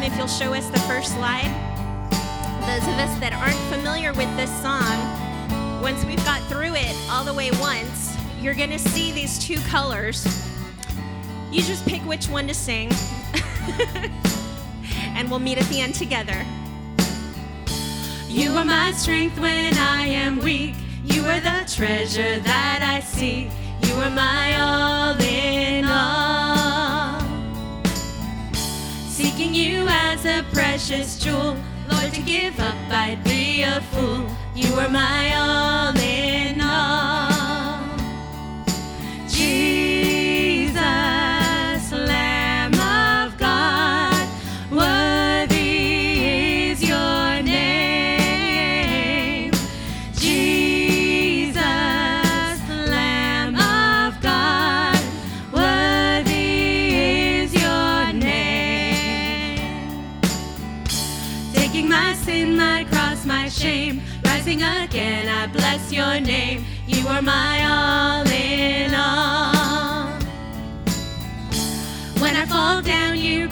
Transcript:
if you'll show us the first slide. Those of us that aren't familiar with this song, once we've got through it all the way once, you're going to see these two colors. You just pick which one to sing, and we'll meet at the end together. You are my strength when I am weak. You are the treasure that I seek. You are my all in all. Seeking you as a precious jewel. Lord, to give up I'd be a fool. You are my all in all. Jesus, Lamb of God, worthy is your name. Jesus, Lamb of God, worthy is your name. Taking my sin, my cross, my shame, rising again, I bless your name. You are my all in all. When I fall down, you